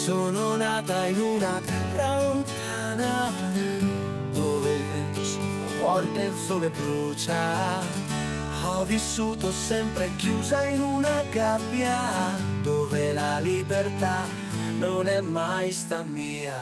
Sono nata in una terra lontana, dove a volte il sole brucia. Ho vissuto sempre chiusa in una gabbia, dove la libertà non è mai sta mia.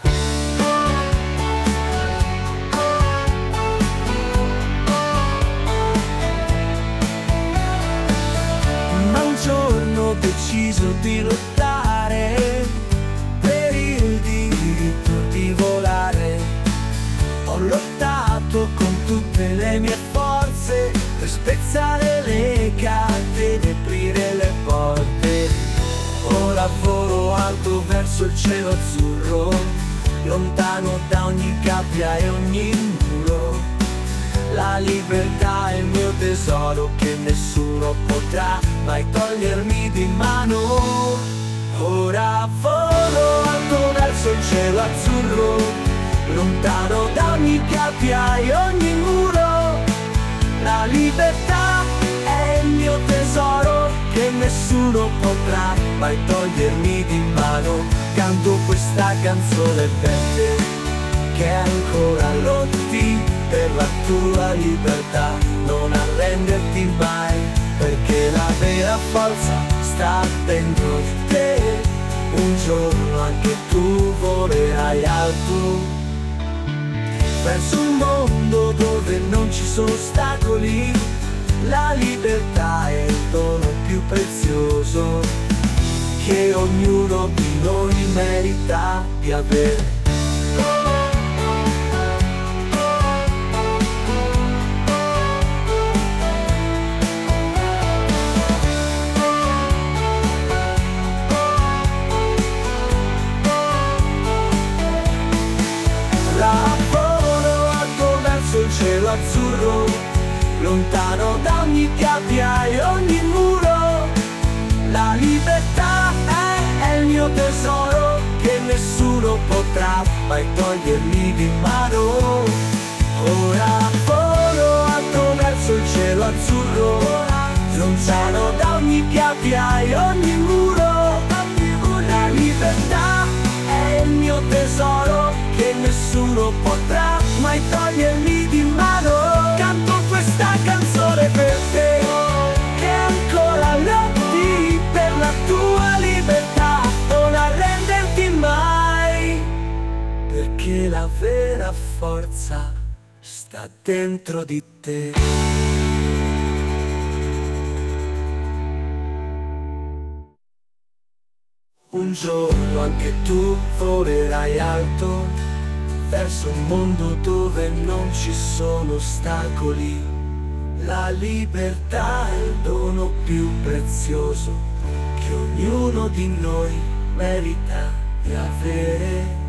Ma un giorno ho deciso di lottare per il diritto di volare. Ho lottato con tutte le mie forze per spezzare le catene ed aprire le porte. Ora volo alto verso il cielo azzurro, lontano da ogni gabbia e ogni muro. La libertà è il mio tesoro che nessuno potrà mai togliermi di mano. Ora volo alto verso il cielo azzurro, lontano da ogni gabbia e ogni muro. La libertà è il mio tesoro che nessuno potrà mai togliermi di mano. Canto questa canzone per te, che ancora lotti per la tua libertà. Non arrenderti mai, perché la vera forza sta dentro di te. Un giorno anche tu volerai alto verso un mondo dove non ci sono ostacoli. La libertà è il dono più prezioso che ognuno di noi merita di avere. Cielo azzurro, lontano da ogni gabbia e ogni muro. La libertà è il mio tesoro che nessuno potrà mai togliermi di mano. Ora volo alto verso il cielo azzurro, lontano da ogni gabbia e ogni muro. La libertà è il mio tesoro che nessuno potrà mai togliermi di mano. Canto questa canzone per te, che ancora lotti per la tua libertà. Non arrenderti mai, perché la vera forza sta dentro di te. Un giorno anche tu volerai alto verso un mondo dove non ci sono ostacoli. La libertà è il dono più prezioso che ognuno di noi merita di avere.